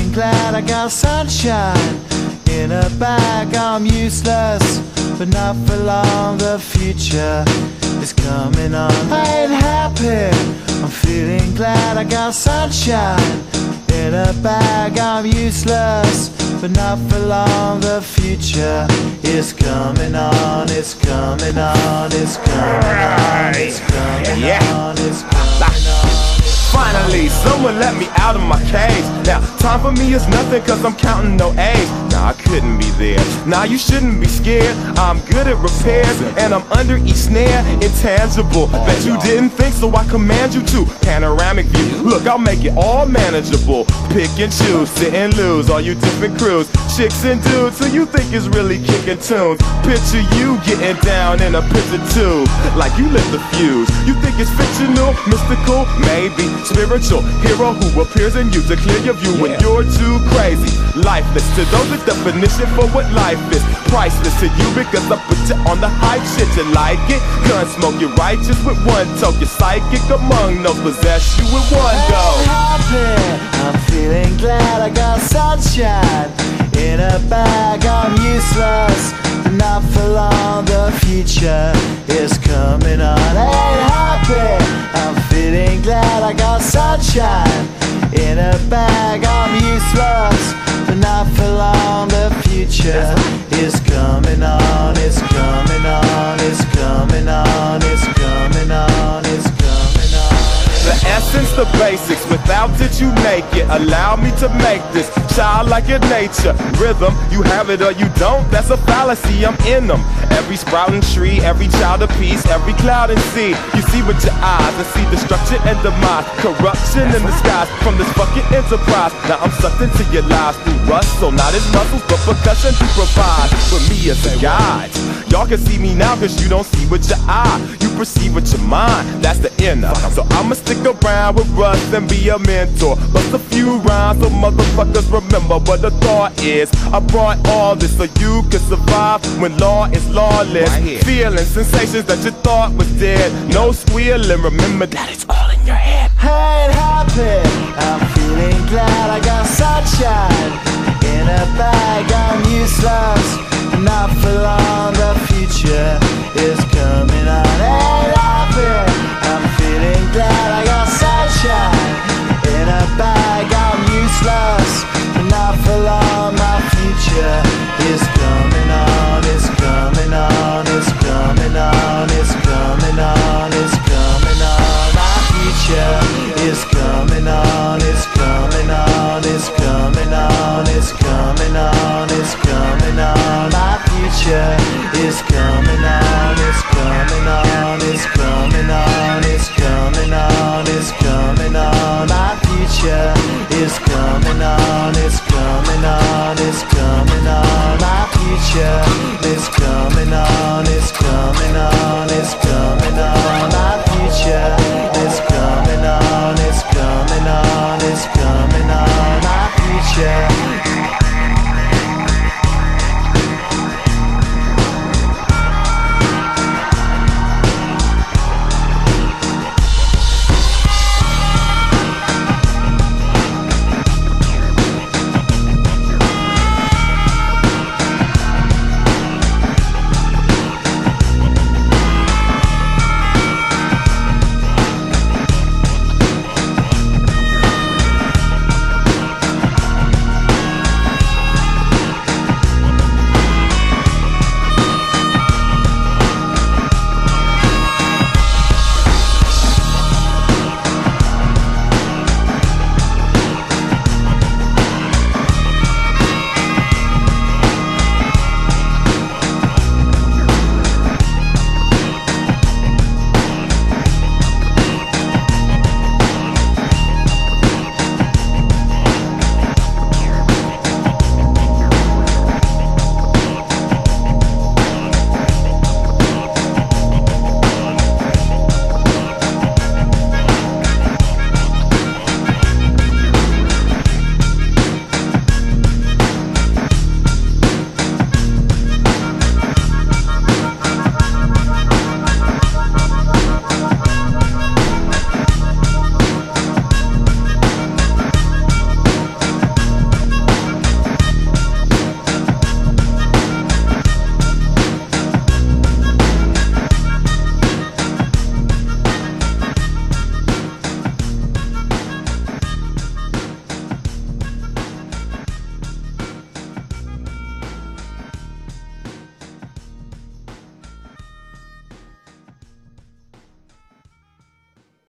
feeling glad I got sunshine in a bag. I'm useless, but not for long. The future is coming on. I ain't happy. I'm feeling glad I got sunshine in a bag. I'm useless, but not for long. The future is coming on. It's coming on. It's coming on. It's coming on. It's coming on. Finally, someone let me out of my cage. Now, time for me is nothing cause I'm counting no A's. Nah, I couldn't be there. Nah, you shouldn't be scared. I'm good at repairs and I'm under each snare. Intangible, bet you didn't think, so I command you to. Panoramic view, look, I'll make it all manageable. Pick and choose, sit and lose, all you different crews. Chicks and dudes who you think is really kicking tunes. Picture you getting down in a picture tube, like you lit the fuse. You think it's fictional, mystical, maybe spiritual hero who appears in you to clear your view when you're too crazy. Lifeless to those, the definition for what life is. Priceless to you because I put you on the hype shit. You like it? Gun smoke, you're righteous with one toke. You're psychic among those, possess you with one go. I'm feeling glad I got sunshine in a bag. I'm useless, but not for long. The future is coming on. I ain't happy. I'm feeling glad I got sunshine in a bag. I'm useless, but not for long. The future is coming on. It's coming on. It's coming on. It's coming on. It's coming on. The essence, the basics, without it you make it. Allow me to make this childlike in nature. Rhythm, you have it or you don't, that's a fallacy, I'm in them. Every sprouting tree, every child of peace, every cloud and sea. You see with your eyes and see destruction and demise. Corruption in the skies from this fucking enterprise. Now I'm sucked into your lives through rust, so not as muscles but percussion to provide for me as a guide. Y'all can see me now cause you don't see with your eye. You perceive with your mind, that's the inner. So I'ma stick around with Russ and be a mentor. Bust a few rhymes so motherfuckers remember what the thought is. I brought all this so you can survive when law is lawless. Feeling sensations that you thought was dead. No squealing, remember that it's all in your head. I ain't happy. I'm feeling glad I got sunshine in a bag. I'm useless, not for long. The future is coming on. I ain't happy. I'm feeling glad I got sunshine in a bag. I'm useless, not for long. My future is coming on. It's coming on. It's coming on. It's coming on. It's coming on. My future is coming on. It's coming on. It's coming on. It's coming on. It's coming on. My future is coming on. It's coming on. It's coming on. It's coming on. It's coming on. My future is coming on. It's coming on. It's coming on. My future is coming on. It's coming on. It's coming on. My future is coming on. It's coming on. It's coming on.